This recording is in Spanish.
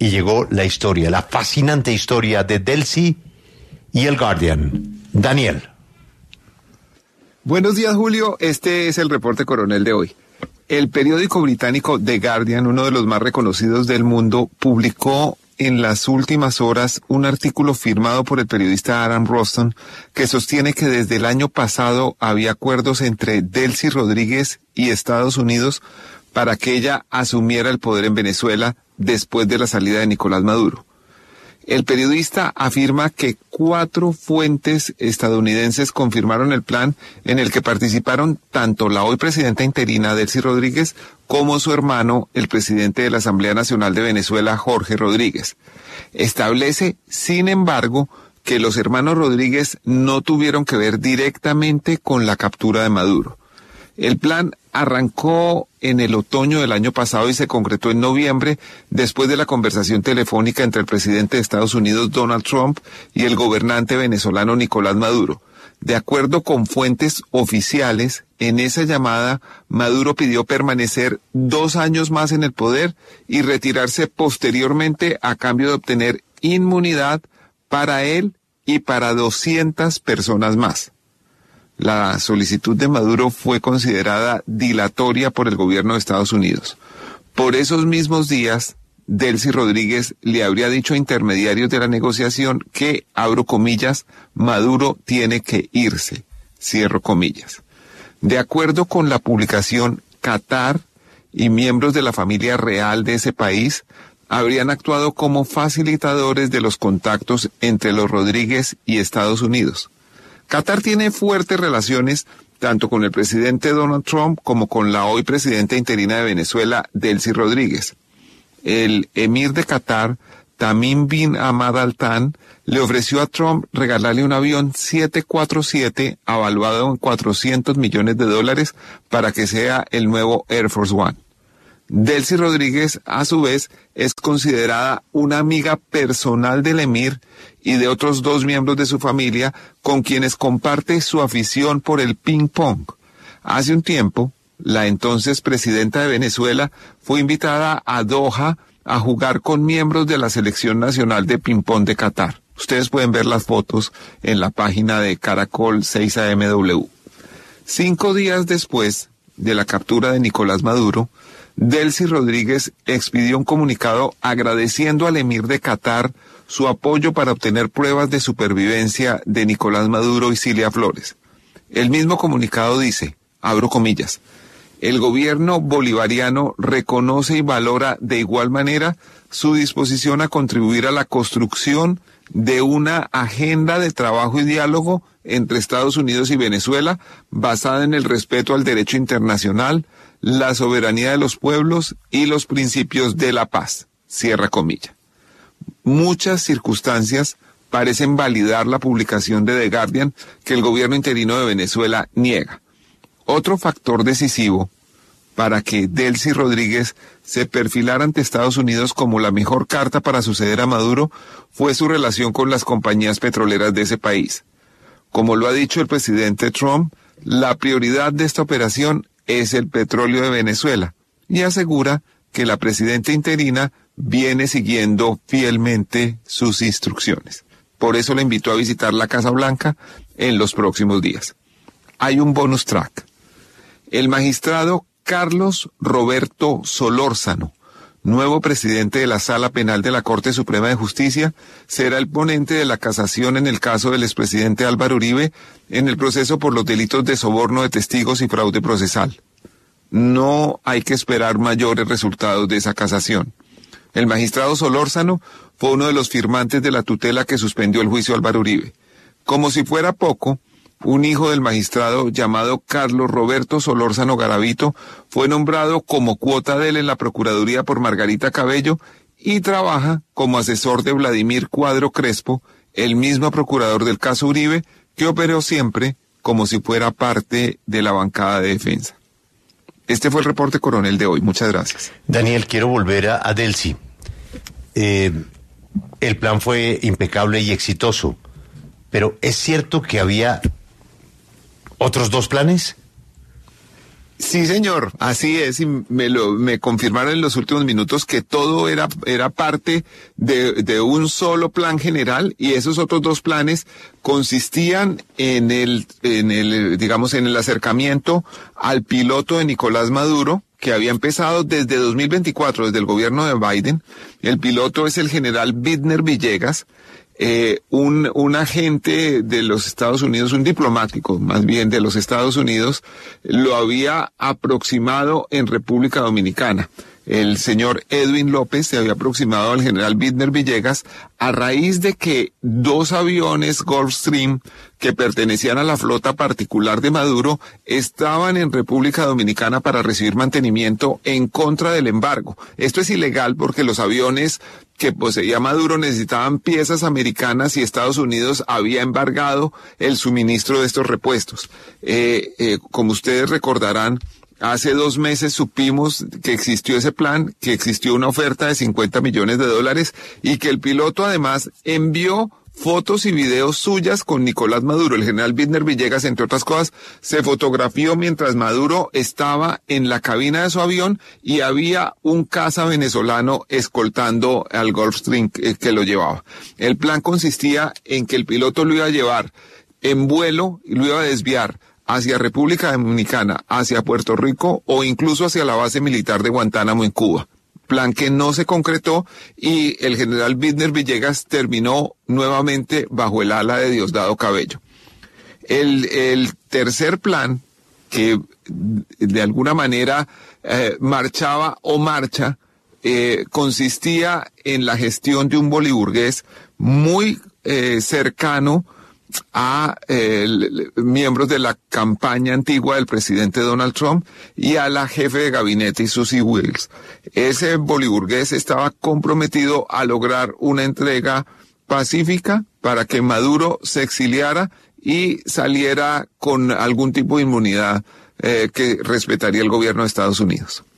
y llegó la historia, la fascinante historia de Delcy y el Guardian. Daniel. Buenos días, Julio. Este es el reporte coronel de hoy. El periódico británico The Guardian, uno de los más reconocidos del mundo, publicó en las últimas horas un artículo firmado por el periodista Aaron Roston que sostiene que desde el año pasado había acuerdos entre Delcy Rodríguez y Estados Unidos para que ella asumiera el poder en Venezuela después de la salida de Nicolás Maduro. El periodista afirma que 4 fuentes estadounidenses confirmaron el plan en el que participaron tanto la hoy presidenta interina Delcy Rodríguez como su hermano, el presidente de la Asamblea Nacional de Venezuela, Jorge Rodríguez. Establece, sin embargo, que los hermanos Rodríguez no tuvieron que ver directamente con la captura de Maduro. El plan arrancó en el otoño del año pasado y se concretó en noviembre después de la conversación telefónica entre el presidente de Estados Unidos, Donald Trump, y el gobernante venezolano Nicolás Maduro. De acuerdo con fuentes oficiales, en esa llamada, Maduro pidió permanecer 2 años más en el poder y retirarse posteriormente a cambio de obtener inmunidad para él y para 200 personas más. La solicitud de Maduro fue considerada dilatoria por el gobierno de Estados Unidos. Por esos mismos días, Delcy Rodríguez le habría dicho a intermediarios de la negociación que, abro comillas, Maduro tiene que irse, cierro comillas. De acuerdo con la publicación, Qatar y miembros de la familia real de ese país habrían actuado como facilitadores de los contactos entre los Rodríguez y Estados Unidos. Qatar tiene fuertes relaciones tanto con el presidente Donald Trump como con la hoy presidenta interina de Venezuela, Delcy Rodríguez. El emir de Qatar, Tamim bin Hamad Al Thani, le ofreció a Trump regalarle un avión 747 avaluado en $400 millones para que sea el nuevo Air Force One. Delcy Rodríguez, a su vez, es considerada una amiga personal del emir y de otros 2 miembros de su familia con quienes comparte su afición por el ping-pong. Hace un tiempo, la entonces presidenta de Venezuela fue invitada a Doha a jugar con miembros de la selección nacional de ping-pong de Qatar. Ustedes pueden ver las fotos en la página de Caracol 6AMW. 5 días después de la captura de Nicolás Maduro, Delcy Rodríguez expidió un comunicado agradeciendo al emir de Qatar su apoyo para obtener pruebas de supervivencia de Nicolás Maduro y Cilia Flores. El mismo comunicado dice, abro comillas, el gobierno bolivariano reconoce y valora de igual manera su disposición a contribuir a la construcción de una agenda de trabajo y diálogo entre Estados Unidos y Venezuela basada en el respeto al derecho internacional, la soberanía de los pueblos y los principios de la paz. Cierra comilla. Muchas circunstancias parecen validar la publicación de The Guardian que el gobierno interino de Venezuela niega. Otro factor decisivo para que Delcy Rodríguez se perfilara ante Estados Unidos como la mejor carta para suceder a Maduro fue su relación con las compañías petroleras de ese país. Como lo ha dicho el presidente Trump, la prioridad de esta operación es el petróleo de Venezuela y asegura que la presidenta interina viene siguiendo fielmente sus instrucciones. Por eso le invitó a visitar la Casa Blanca en los próximos días. Hay un bonus track. El magistrado Carlos Roberto Solórzano, nuevo presidente de la Sala Penal de la Corte Suprema de Justicia, será el ponente de la casación en el caso del expresidente Álvaro Uribe en el proceso por los delitos de soborno de testigos y fraude procesal. No hay que esperar mayores resultados de esa casación. El magistrado Solórzano fue uno de los firmantes de la tutela que suspendió el juicio a Álvaro Uribe. Como si fuera poco, un hijo del magistrado llamado Carlos Roberto Solórzano Garavito fue nombrado como cuota de él en la Procuraduría por Margarita Cabello y trabaja como asesor de Vladimir Cuadro Crespo, el mismo procurador del caso Uribe, que operó siempre como si fuera parte de la bancada de defensa. Este fue el reporte coronel de hoy. Muchas gracias. Daniel, quiero volver a Delcy. El plan fue impecable y exitoso, pero ¿es cierto que había otros 2 planes? Sí, señor, así es, y me confirmaron en los últimos minutos que todo era parte de un solo plan general, y esos otros dos planes consistían en el acercamiento al piloto de Nicolás Maduro, que había empezado desde 2024, desde el gobierno de Biden. El piloto es el general Widner Villegas, un agente de los Estados Unidos, un diplomático más bien de los Estados Unidos, lo había aproximado en República Dominicana. El señor Edwin López se había aproximado al general Widner Villegas a raíz de que dos aviones Gulfstream que pertenecían a la flota particular de Maduro estaban en República Dominicana para recibir mantenimiento en contra del embargo. Esto es ilegal porque los aviones que poseía Maduro necesitaban piezas americanas y Estados Unidos había embargado el suministro de estos repuestos. Como ustedes recordarán, hace 2 meses supimos que existió ese plan, que existió una oferta de $50 millones y que el piloto además envió fotos y videos suyas con Nicolás Maduro. El general Widner Villegas, entre otras cosas, se fotografió mientras Maduro estaba en la cabina de su avión y había un caza venezolano escoltando al Gulfstream que lo llevaba. El plan consistía en que el piloto lo iba a llevar en vuelo y lo iba a desviar hacia República Dominicana, hacia Puerto Rico o incluso hacia la base militar de Guantánamo en Cuba. Plan que no se concretó y el general Widner Villegas terminó nuevamente bajo el ala de Diosdado Cabello. El tercer plan, que de alguna manera marchaba o marcha, consistía en la gestión de un boliburgués muy cercano a miembros de la campaña antigua del presidente Donald Trump y a la jefe de gabinete Susie Wills. Ese boliburgués estaba comprometido a lograr una entrega pacífica para que Maduro se exiliara y saliera con algún tipo de inmunidad que respetaría el gobierno de Estados Unidos.